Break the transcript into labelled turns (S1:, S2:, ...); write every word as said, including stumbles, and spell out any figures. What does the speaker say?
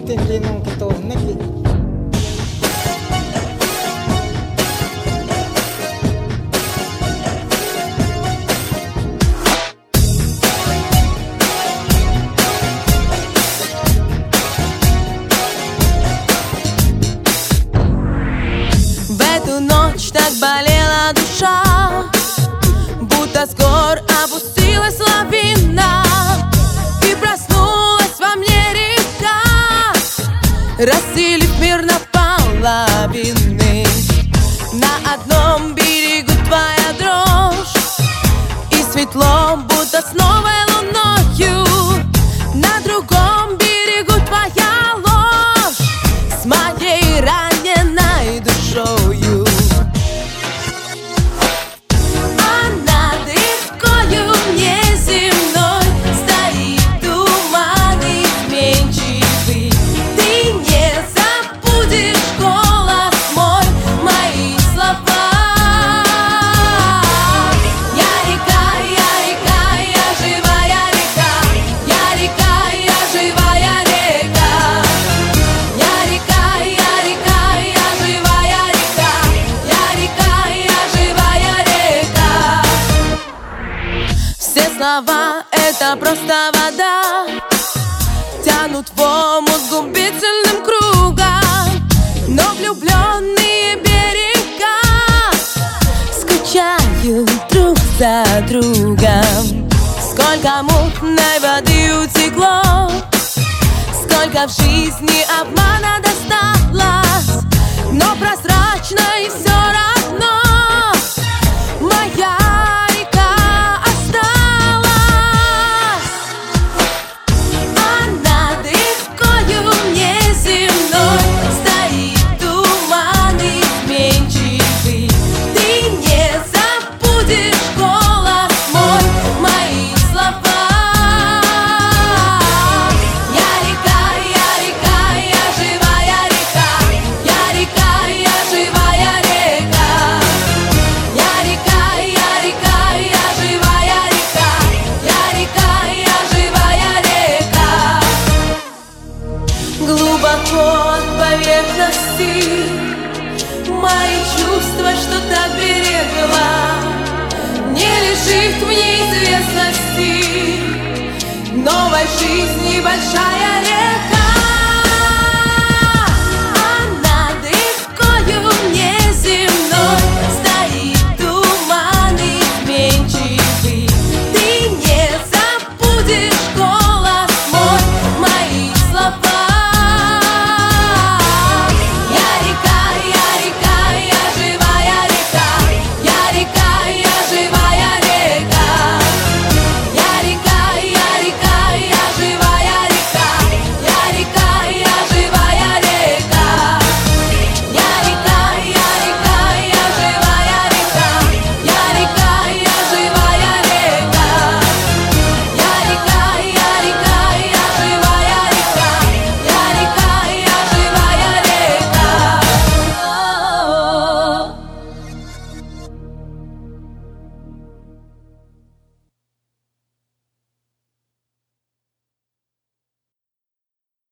S1: matindi nung kito niki.
S2: В эту ночь так болела душа, будто с гор опустилась лавина, и проснулась во мне река, разделив мир на половины. На одном берегу твоя дрожь, и светло, будто с новой луною. На другом берегу твоя ложь с моей раненой душою. А над рекою неземной стоит туман изменчивый. Ты не забудешь голос мой, мои слова. Я река, я река, я живая река. Я река, я живая река. Я река, я река, я живая река. Я река, я живая река. Все слова — это просто вода, тянут в омут губительным кругом. Но влюбленные берега скучают друг за другом. Сколько мутной воды утекло, сколько в жизни обмана досталось, но прозрачной все равно моя река осталась. А над рекою неземной стоит туман изменчивый. Ты не забудешь голос мой, мои слова. Я река, я река, я живая река. Я река, я живая река. Я река, я река, я живая река. Я река, я живая река. Глубоко от поверхности мои чувства, что так берегла, не лежит в неизвестности новой жизни большая река.